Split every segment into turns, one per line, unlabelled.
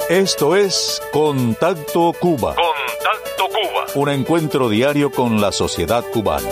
Esto es Contacto Cuba.
Contacto Cuba.
Un encuentro diario con la sociedad cubana.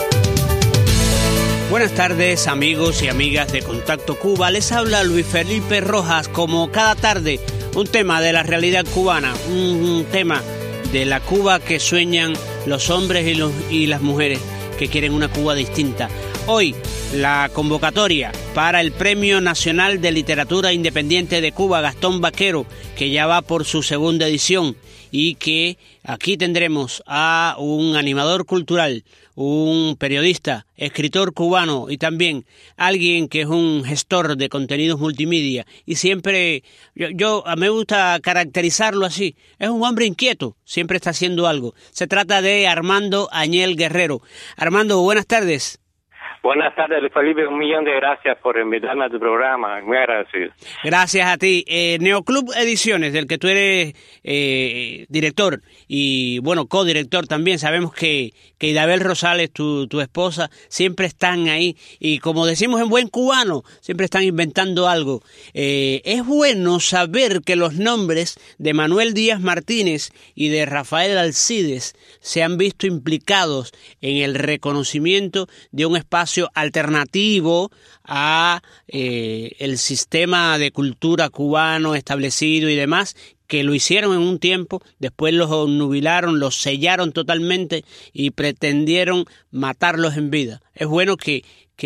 Buenas tardes, amigos y amigas de Contacto Cuba. Les habla Luis Felipe Rojas. Como cada tarde, un tema de la realidad cubana, un tema de la Cuba que sueñan los hombres y las mujeres que quieren una Cuba distinta. Hoy, la convocatoria para el Premio Nacional de Literatura Independiente de Cuba, Gastón Baquero, que ya va por su segunda edición, y que aquí tendremos a un animador cultural, un periodista, escritor cubano y también alguien que es un gestor de contenidos multimedia, y siempre, me gusta caracterizarlo así, es un hombre inquieto, siempre está haciendo algo. Se trata de Armando Añel Guerrero. Armando, buenas tardes.
Buenas tardes, Luis Felipe. 1.000.000 de gracias por invitarme a tu programa. Muy agradecido.
Gracias a ti. Neoclub Ediciones, del que tú eres director y, bueno, codirector también. Sabemos que Idabel Rosales, tu esposa, siempre están ahí. Y como decimos en buen cubano, siempre están inventando algo. Es bueno saber que los nombres de Manuel Díaz Martínez y de Rafael Alcides se han visto implicados en el reconocimiento de un espacio alternativo a el sistema de cultura cubano establecido y demás, que lo hicieron en un tiempo, después los obnubilaron, los sellaron totalmente y pretendieron matarlos en vida. Es bueno que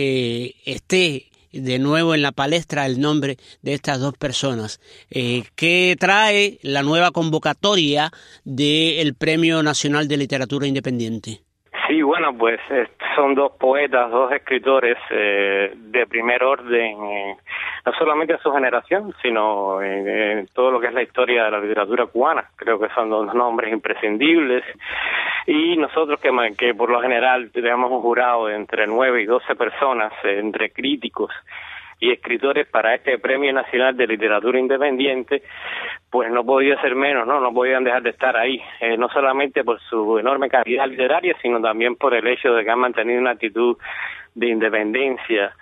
esté de nuevo en la palestra el nombre de estas dos personas. ¿Qué trae la nueva convocatoria del Premio Nacional de Literatura Independiente?
Sí, bueno, pues son dos poetas, dos escritores de primer orden, no solamente en su generación, sino en todo lo que es la historia de la literatura cubana. Creo que son dos nombres imprescindibles, y nosotros que por lo general tenemos un jurado de entre 9 y 12 personas, entre críticos y escritores para este Premio Nacional de Literatura Independiente, pues no podía ser menos, no podían dejar de estar ahí, no solamente por su enorme calidad literaria, sino también por el hecho de que han mantenido una actitud de independencia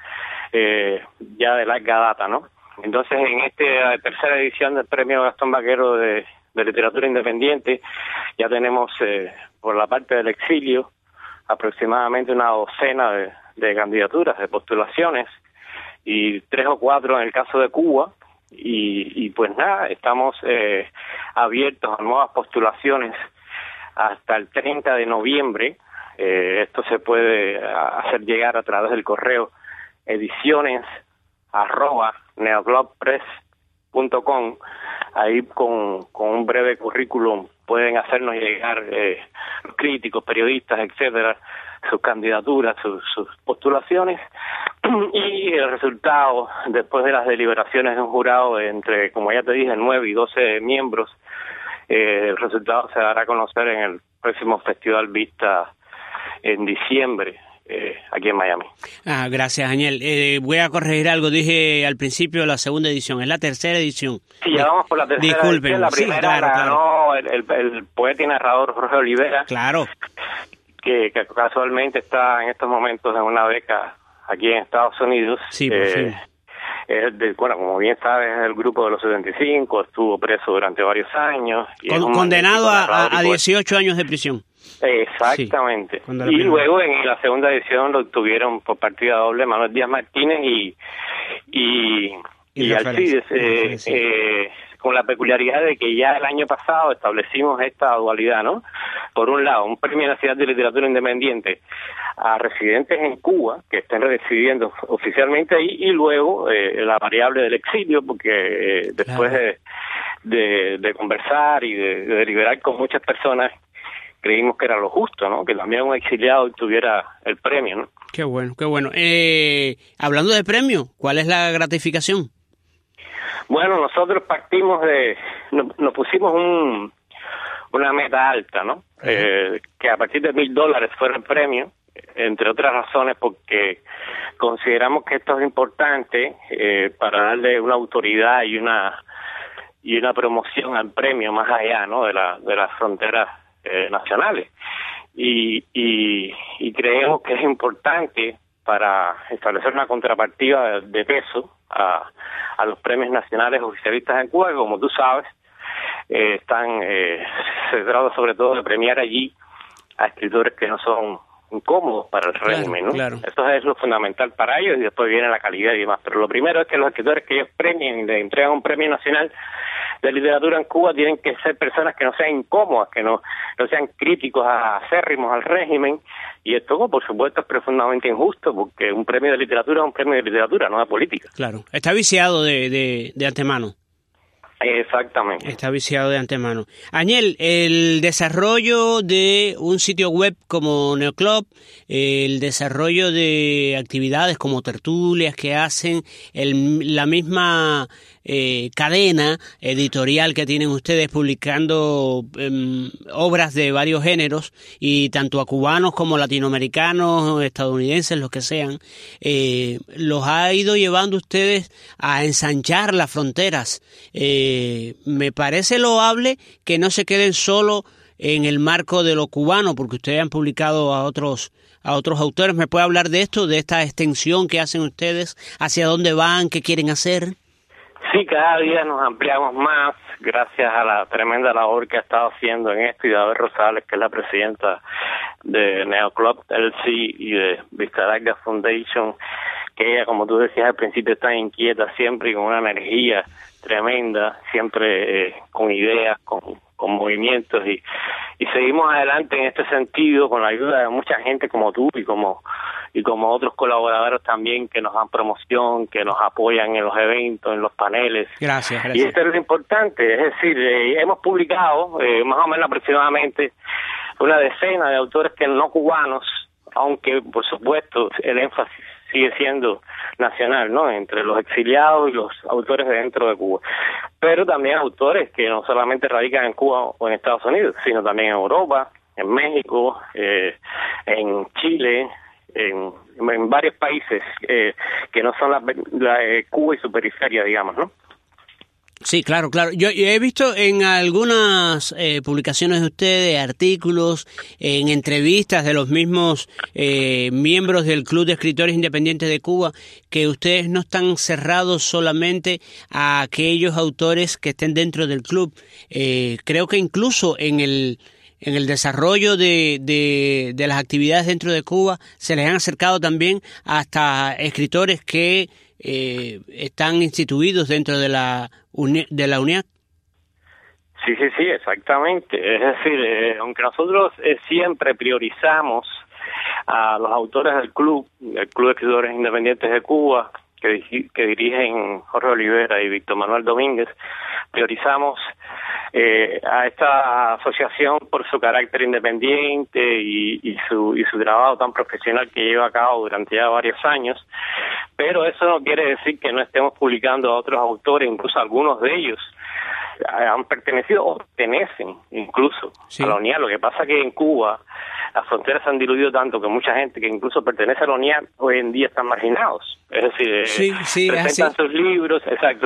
ya de larga data, ¿no? Entonces, en esta tercera edición del Premio Gastón Baquero de Literatura Independiente, ya tenemos por la parte del exilio aproximadamente una docena de candidaturas, de postulaciones, y 3 o 4 en el caso de Cuba, y pues nada, estamos abiertos a nuevas postulaciones hasta el 30 de noviembre. Esto se puede hacer llegar a través del correo ediciones@neoclubpress.com. Ahí con un breve currículum pueden hacernos llegar los críticos, periodistas, etcétera, sus candidaturas, sus postulaciones, y el resultado, después de las deliberaciones de un jurado entre, como ya te dije, 9 y 12 miembros, el resultado se dará a conocer en el próximo Festival Vista en diciembre, aquí en Miami.
Gracias, Añel. Voy a corregir algo, dije al principio la segunda edición, es la tercera edición.
Sí, ya vamos por la tercera edición. La primera
claro.
ganó el poeta y narrador Jorge Olivera.
Claro.
Que casualmente está en estos momentos en una beca aquí en Estados Unidos.
Sí, por fin.
Bueno, como bien sabes, es el grupo de los 75, estuvo preso durante varios años. Y
condenado a 18 años de prisión.
Exactamente.
Sí,
y luego en la segunda edición lo obtuvieron por partida doble Manuel Díaz Martínez y Alcides, con la peculiaridad de que ya el año pasado establecimos esta dualidad, ¿no? Por un lado, un Premio Nacional de Literatura Independiente a residentes en Cuba, que estén residiendo oficialmente ahí, y luego la variable del exilio, porque después de conversar y de deliberar con muchas personas, creímos que era lo justo, ¿no? Que también un exiliado tuviera el premio, ¿no?
Qué bueno, qué bueno. Hablando de premio, ¿cuál es la gratificación?
Bueno, nosotros partimos nos pusimos una meta alta, ¿no? Que a partir de $1,000 fuera el premio, entre otras razones porque consideramos que esto es importante para darle una autoridad y una promoción al premio más allá, ¿no? de las fronteras nacionales, y creemos que es importante para establecer una contrapartida de peso a los premios nacionales oficialistas en Cuba, que como tú sabes se trata sobre todo de premiar allí a escritores que no son incómodos para el régimen, ¿no?
Claro.
Eso es lo fundamental para ellos, y después viene la calidad y demás. Pero lo primero es que los escritores que ellos premien, le entregan un premio nacional de literatura en Cuba, tienen que ser personas que no sean incómodas, que no sean críticos acérrimos al régimen, y esto, por supuesto, es profundamente injusto, porque un premio de literatura es un premio de literatura, no de política.
Claro, está viciado de antemano.
Exactamente.
Está viciado de antemano. Añel, el desarrollo de un sitio web como Neoclub, el desarrollo de actividades como tertulias que hacen, la misma cadena editorial que tienen ustedes publicando obras de varios géneros, y tanto a cubanos como latinoamericanos, estadounidenses, los que sean, los ha ido llevando ustedes a ensanchar las fronteras. Me parece loable que no se queden solo en el marco de lo cubano, porque ustedes han publicado a otros autores. ¿Me puede hablar de esto, de esta extensión que hacen ustedes? ¿Hacia dónde van? ¿Qué quieren hacer?
Sí, cada día nos ampliamos más gracias a la tremenda labor que ha estado haciendo en esto Idabel Rosales, que es la presidenta de Neoclub LC y de Vizcarra Foundation, que ella, como tú decías al principio, está inquieta siempre y con una energía tremenda, siempre con ideas, con movimientos, y seguimos adelante en este sentido con la ayuda de mucha gente como tú y como otros colaboradores también que nos dan promoción, que nos apoyan en los eventos, en los paneles.
Gracias.
Y esto es lo importante, es decir, hemos publicado más o menos aproximadamente una decena de autores que no cubanos, aunque por supuesto el énfasis sigue siendo nacional, ¿no?, entre los exiliados y los autores de dentro de Cuba, pero también autores que no solamente radican en Cuba o en Estados Unidos, sino también en Europa, en México, en Chile, en varios países que no son Cuba y su periferia, digamos, ¿no?
Sí, claro. Yo he visto en algunas publicaciones de ustedes, artículos, en entrevistas de los mismos miembros del Club de Escritores Independientes de Cuba, que ustedes no están cerrados solamente a aquellos autores que estén dentro del club. Creo que incluso en el desarrollo de las actividades dentro de Cuba se les han acercado también hasta escritores que están instituidos dentro de la UNIAC.
Sí, exactamente. Es decir, aunque nosotros siempre priorizamos a los autores del Club de Escritores Independientes de Cuba, que dirigen Jorge Olivera y Víctor Manuel Domínguez, priorizamos a esta asociación por su carácter independiente y su trabajo tan profesional que lleva a cabo durante ya varios años, pero eso no quiere decir que no estemos publicando a otros autores, incluso algunos de ellos han pertenecido o pertenecen incluso a la UNIAC. Lo que pasa es que en Cuba las fronteras se han diluido tanto que mucha gente que incluso pertenece a la UNIAC hoy en día están marginados. Es decir, presentan sus libros,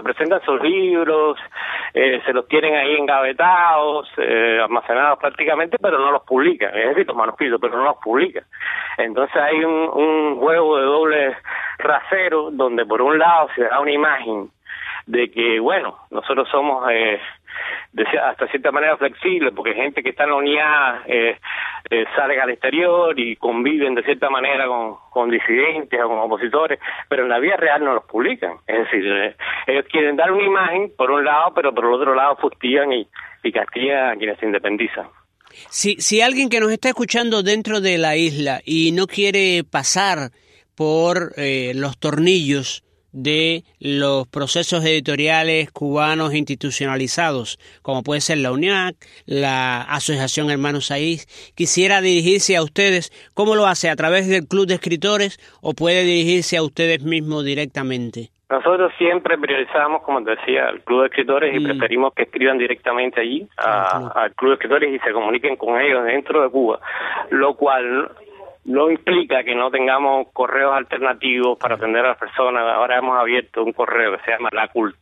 se los tienen ahí engavetados, almacenados prácticamente, pero no los publican. Es decir, los manuscritos, pero no los publican. Entonces hay un juego de doble rasero donde por un lado se da una imagen de que, bueno, nosotros somos hasta cierta manera flexibles, porque gente que está en la unidad sale al exterior y conviven de cierta manera con disidentes o con opositores, pero en la vida real no los publican. Es decir, ellos quieren dar una imagen por un lado, pero por el otro lado fustigan y castigan a quienes se independizan.
Si alguien que nos está escuchando dentro de la isla y no quiere pasar por los tornillos de los procesos editoriales cubanos institucionalizados, como puede ser la UNIAC, la Asociación Hermanos Saiz, quisiera dirigirse a ustedes, ¿cómo lo hace? ¿A través del Club de Escritores o puede dirigirse a ustedes mismos directamente?
Nosotros siempre priorizamos, como te decía, al Club de Escritores y preferimos que escriban directamente allí al Club de Escritores y se comuniquen con ellos dentro de Cuba, lo cual no implica que no tengamos correos alternativos para atender a las personas. Ahora hemos abierto un correo que se llama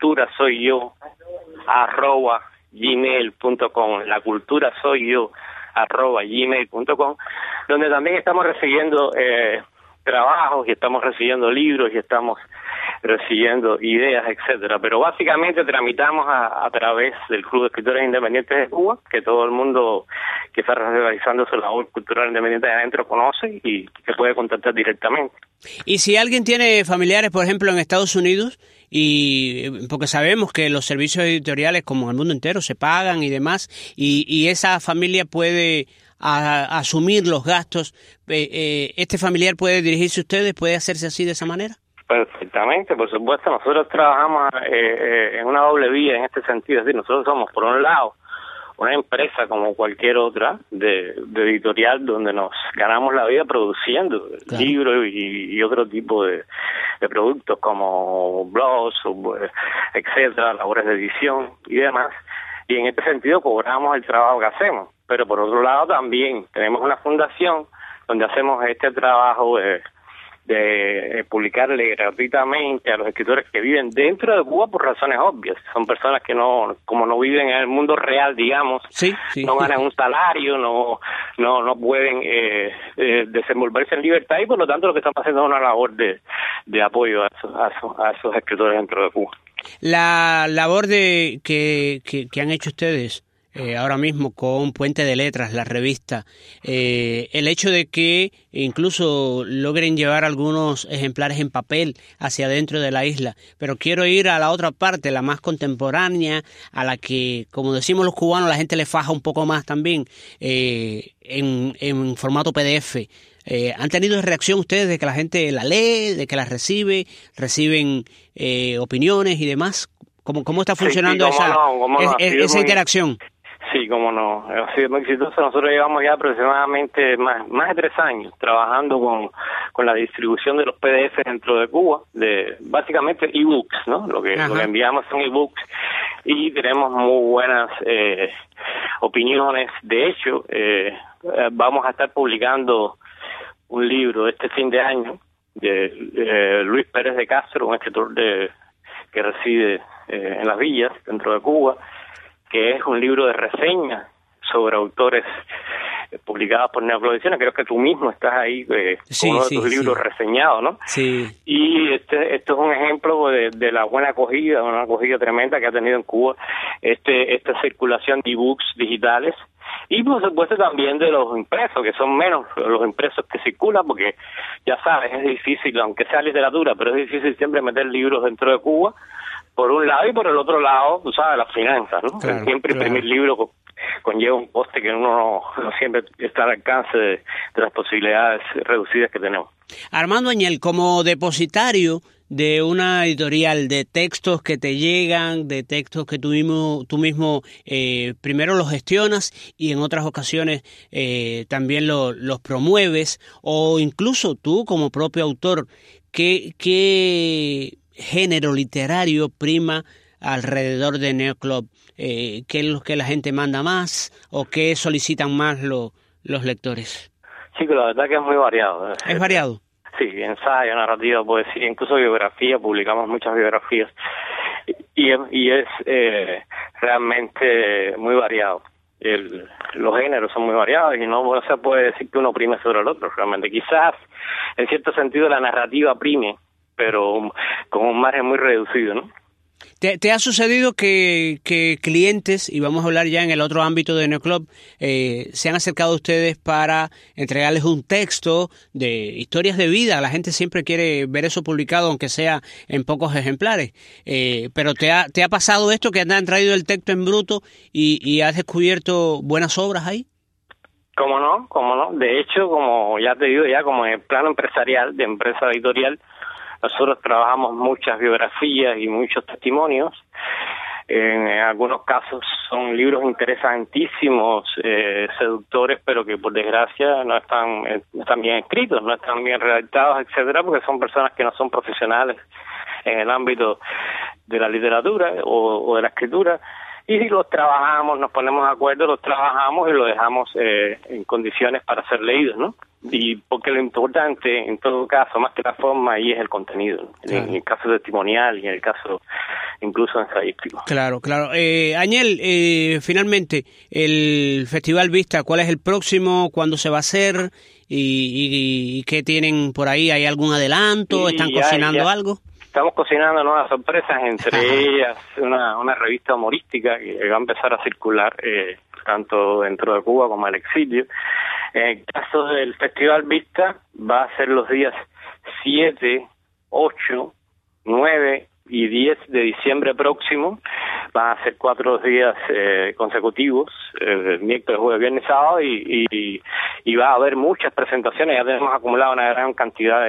laculturasoyyo@gmail.com, laculturasoyyo@gmail.com, donde también estamos recibiendo trabajos y estamos recibiendo libros y estamos recibiendo ideas, etcétera. Pero básicamente tramitamos a través del Club de Escritores Independientes de Cuba, que todo el mundo que está realizando su labor cultural independiente de adentro conoce y que puede contactar directamente.
Y si alguien tiene familiares, por ejemplo, en Estados Unidos, y porque sabemos que los servicios editoriales, como en el mundo entero, se pagan y demás, y esa familia puede asumir los gastos, ¿este familiar puede dirigirse a ustedes, puede hacerse así de esa manera?
Perfectamente, por supuesto. Nosotros trabajamos en una doble vía en este sentido. Es decir, nosotros somos, por un lado, una empresa como cualquier otra de editorial donde nos ganamos la vida produciendo libros y otro tipo de productos como blogs, etcétera, labores de edición y demás. Y en este sentido cobramos el trabajo que hacemos. Pero por otro lado también tenemos una fundación donde hacemos este trabajo de publicarle gratuitamente a los escritores que viven dentro de Cuba por razones obvias. Son personas que como no viven en el mundo real, digamos, no ganan un salario, no pueden desenvolverse en libertad y por lo tanto lo que están haciendo es una labor de apoyo a esos escritores dentro de Cuba.
La labor que han hecho ustedes ahora mismo con Puente de Letras, la revista, el hecho de que incluso logren llevar algunos ejemplares en papel hacia adentro de la isla, pero quiero ir a la otra parte, la más contemporánea, a la que, como decimos los cubanos, la gente le faja un poco más también, en formato PDF. ¿Han tenido reacción ustedes de que la gente la lee, de que la reciben opiniones y demás? ¿Cómo está funcionando esa interacción?
Sí, cómo no, ha sido muy exitoso. Nosotros llevamos ya aproximadamente más de 3 años trabajando con la distribución de los PDF dentro de Cuba, de básicamente ebooks, ¿no? Lo que enviamos son ebooks y tenemos muy buenas opiniones. De hecho, vamos a estar publicando un libro este fin de año de Luis Pérez de Castro, un escritor que reside en las villas dentro de Cuba, que es un libro de reseñas sobre autores publicados por Neoclub Ediciones. Creo que tú mismo estás ahí con uno de tus libros reseñados, ¿no? Sí. Y esto es un ejemplo de la buena acogida, una acogida tremenda que ha tenido en Cuba esta circulación de ebooks digitales. Y por supuesto también de los impresos, que son menos los impresos que circulan, porque ya sabes, es difícil, aunque sea literatura, pero es difícil siempre meter libros dentro de Cuba, por un lado, y por el otro lado, tú sabes, las finanzas, ¿no? Claro, siempre imprimir libros conlleva un coste que uno no siempre está al alcance de las posibilidades reducidas que tenemos.
Armando Añel, como depositario de una editorial, de textos que te llegan, de textos que tú mismo primero los gestionas y en otras ocasiones también los promueves, o incluso tú como propio autor, ¿qué género literario prima alrededor de Neoclub? ¿Qué es lo que la gente manda más o qué solicitan más los lectores?
Sí, que la verdad que es muy variado.
¿Es variado?
Sí, ensayo, narrativa, poesía, incluso biografía, publicamos muchas biografías y es realmente muy variado. Los géneros son muy variados y no se puede decir que uno prime sobre el otro realmente. Quizás, en cierto sentido, la narrativa prime, pero con un margen muy reducido, ¿no?
¿Te ha sucedido que clientes, y vamos a hablar ya en el otro ámbito de Neoclub, se han acercado a ustedes para entregarles un texto de historias de vida? La gente siempre quiere ver eso publicado, aunque sea en pocos ejemplares. Pero ¿te ha pasado esto, que te han traído el texto en bruto y has descubierto buenas obras ahí?
¿Cómo no? De hecho, como ya te digo, ya como en el plano empresarial, de empresa editorial, nosotros trabajamos muchas biografías y muchos testimonios. En algunos casos son libros interesantísimos, seductores, pero que por desgracia no están bien escritos, no están bien redactados, etcétera, porque son personas que no son profesionales en el ámbito de la literatura o de la escritura. Y los trabajamos, nos ponemos de acuerdo, los trabajamos y los dejamos en condiciones para ser leídos, ¿no? Y porque lo importante, en todo caso, más que la forma, ahí es el contenido, ¿no? Claro. En el caso testimonial y en el caso incluso ensayístico. Claro.
Añel, finalmente, el Festival Vista, ¿cuál es el próximo? ¿Cuándo se va a hacer? ¿Y qué tienen por ahí? ¿Hay algún adelanto? ¿Están cocinando algo?
estamos cocinando nuevas sorpresas, entre ellas una revista humorística que va a empezar a circular tanto dentro de Cuba como al exilio. En el caso del Festival Vista, va a ser los días 7, 8, 9 y 10 de diciembre próximo. Van a ser 4 días consecutivos, miércoles, jueves, viernes, sábado, y va a haber muchas presentaciones. Ya tenemos acumulado una gran cantidad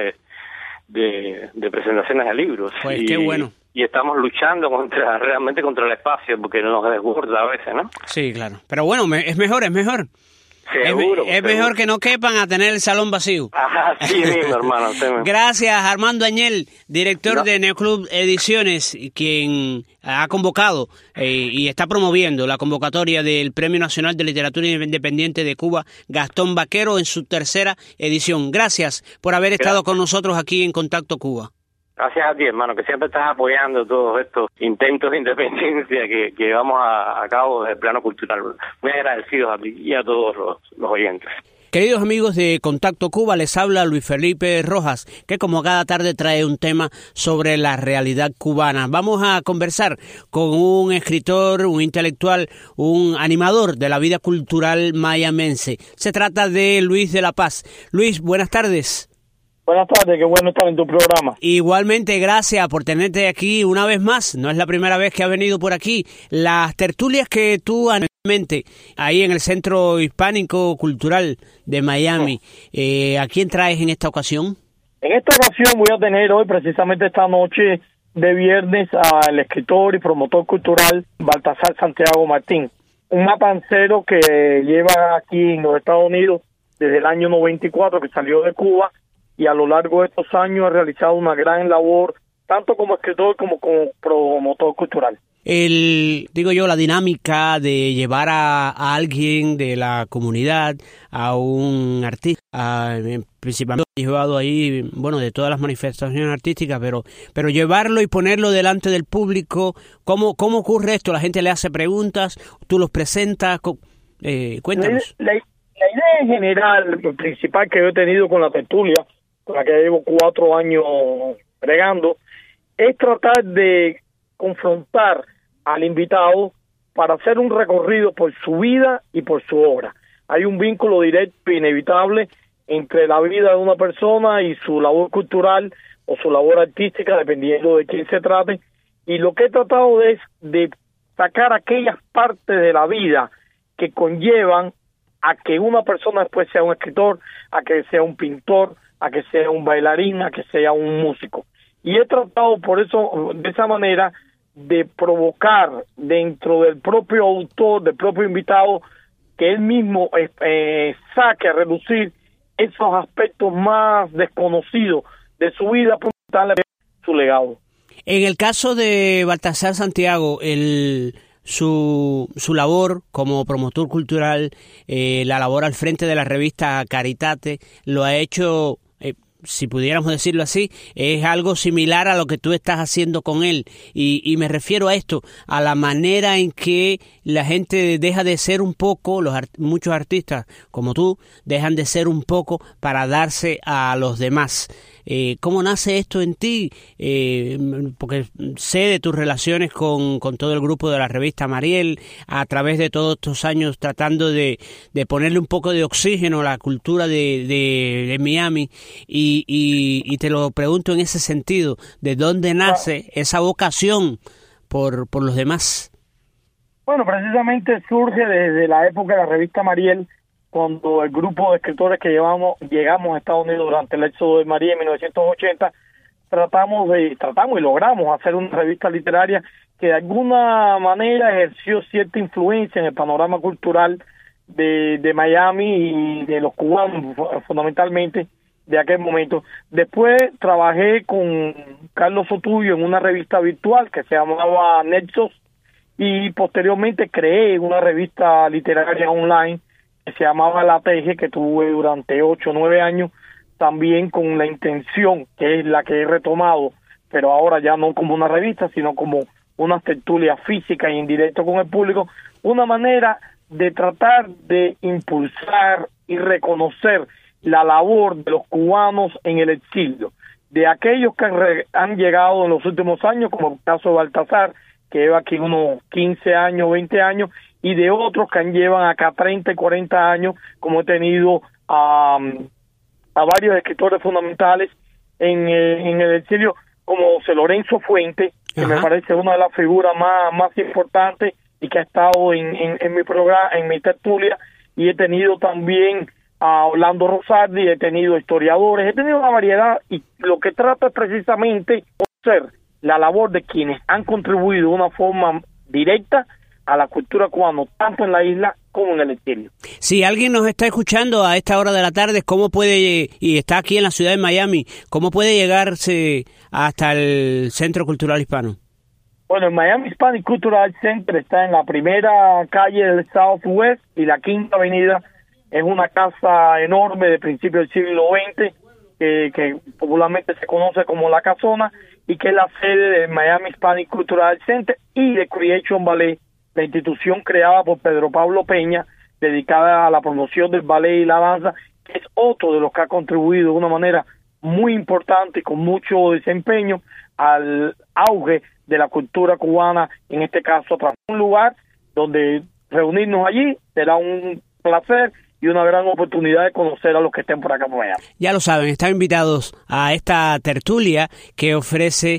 de presentaciones de libros.
Pues qué bueno.
Y estamos luchando realmente contra el espacio, porque nos desborda a veces, ¿no?
Sí, claro. Pero bueno, es mejor.
Seguro,
es mejor que no quepan a tener el salón vacío.
Ajá, sí mismo, hermano.
Gracias, Armando Añel, director de Neoclub Ediciones, quien ha convocado y está promoviendo la convocatoria del Premio Nacional de Literatura Independiente de Cuba, Gastón Vaquero, en su 3ª edición. Gracias por haber estado con nosotros aquí en Contacto Cuba.
Gracias a ti, hermano, que siempre estás apoyando todos estos intentos de independencia que llevamos a cabo desde el plano cultural. Muy agradecidos a ti y a todos los oyentes.
Queridos amigos de Contacto Cuba, les habla Luis Felipe Rojas, que como cada tarde trae un tema sobre la realidad cubana. Vamos a conversar con un escritor, un intelectual, un animador de la vida cultural mayamense. Se trata de Luis de la Paz. Luis, buenas tardes.
Buenas tardes, qué bueno estar en tu programa.
Igualmente, gracias por tenerte aquí una vez más. No es la primera vez que has venido por aquí. Las tertulias que tú anualmente ahí en el Centro Hispánico Cultural de Miami, ¿a quién traes en esta ocasión?
En esta ocasión voy a tener hoy, precisamente esta noche de viernes, al escritor y promotor cultural Baltasar Santiago Martín, un matancero que lleva aquí en los Estados Unidos desde el año 94, que salió de Cuba, y a lo largo de estos años ha realizado una gran labor, tanto como escritor como promotor cultural.
La dinámica de llevar a alguien de la comunidad, a un artista, principalmente llevado ahí, de todas las manifestaciones artísticas, pero llevarlo y ponerlo delante del público, ¿cómo ocurre esto? ¿La gente le hace preguntas? ¿Tú los presentas? Cuéntanos.
La idea general, principal que yo he tenido con la tertulia, con la que llevo 4 años bregando, es tratar de confrontar al invitado para hacer un recorrido por su vida y por su obra. Hay un vínculo directo e inevitable entre la vida de una persona y su labor cultural o su labor artística, dependiendo de quién se trate, y lo que he tratado es de sacar aquellas partes de la vida que conllevan a que una persona después sea un escritor, a que sea un pintor, a que sea un bailarín, a que sea un músico. Y he tratado por eso, de esa manera, de provocar dentro del propio autor, del propio invitado, que él mismo saque a relucir esos aspectos más desconocidos de su vida, para darle su legado.
En el caso de Baltasar Santiago, su labor como promotor cultural, la labor al frente de la revista Caritate, lo ha hecho, si pudiéramos decirlo así, es algo similar a lo que tú estás haciendo con él, y me refiero a esto, a la manera en que la gente deja de ser un poco, muchos artistas como tú dejan de ser un poco para darse a los demás. ¿Cómo nace esto en ti? Porque sé de tus relaciones con todo el grupo de la revista Mariel, a través de todos estos años tratando de ponerle un poco de oxígeno a la cultura de Miami, y te lo pregunto en ese sentido, ¿de dónde nace esa vocación por los demás?
Bueno, precisamente surge desde la época de la revista Mariel, cuando el grupo de escritores que llegamos a Estados Unidos durante el éxodo de María en 1980, tratamos y logramos hacer una revista literaria que de alguna manera ejerció cierta influencia en el panorama cultural de Miami y de los cubanos, fundamentalmente, de aquel momento. Después trabajé con Carlos Sotuyo en una revista virtual que se llamaba Nexos, y posteriormente creé una revista literaria online que se llamaba La Teje, que tuve durante 8 o 9 años, también con la intención, que es la que he retomado, pero ahora ya no como una revista, sino como una tertulia física y en directo con el público, una manera de tratar de impulsar y reconocer la labor de los cubanos en el exilio. de aquellos que han llegado en los últimos años, como el caso de Baltasar, que lleva aquí unos 15 años, 20 años, y de otros que llevan acá 30 y 40 años, como he tenido a varios escritores fundamentales en el exilio, como José Lorenzo Fuentes, que me parece una de las figuras más importantes y que ha estado en mi programa, en mi tertulia, y he tenido también a Orlando Rosardi, he tenido historiadores, he tenido una variedad, y lo que trato es precisamente de conocer la labor de quienes han contribuido de una forma directa a la cultura cubana, tanto en la isla como en el exilio.
Si alguien nos está escuchando a esta hora de la tarde, ¿cómo puede, y está aquí en la ciudad de Miami, cómo puede llegarse hasta el Centro Cultural Hispano?
Bueno, el Miami Hispanic Cultural Center está en la primera calle del Southwest y la Quinta Avenida. Es una casa enorme de principios del siglo XX, que popularmente se conoce como La Casona, y que es la sede del Miami Hispanic Cultural Center y de Creation Ballet, la institución creada por Pedro Pablo Peña, dedicada a la promoción del ballet y la danza, que es otro de los que ha contribuido de una manera muy importante y con mucho desempeño al auge de la cultura cubana, en este caso, tras un lugar donde reunirnos allí será un placer y una gran oportunidad de conocer a los que estén por acá por allá.
Ya lo saben, están invitados a esta tertulia que ofrece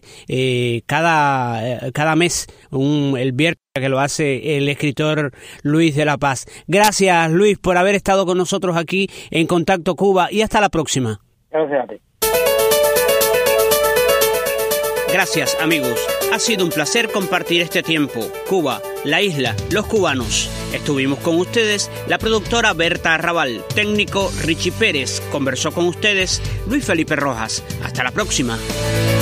cada mes, el viernes, que lo hace el escritor Luis de la Paz. Gracias, Luis, por haber estado con nosotros aquí en Contacto Cuba, y hasta la próxima.
Gracias a ti.
Gracias, amigos. Ha sido un placer compartir este tiempo. Cuba, la isla, los cubanos. Estuvimos con ustedes la productora Berta Arrabal, técnico Richie Pérez. Conversó con ustedes Luis Felipe Rojas. Hasta la próxima.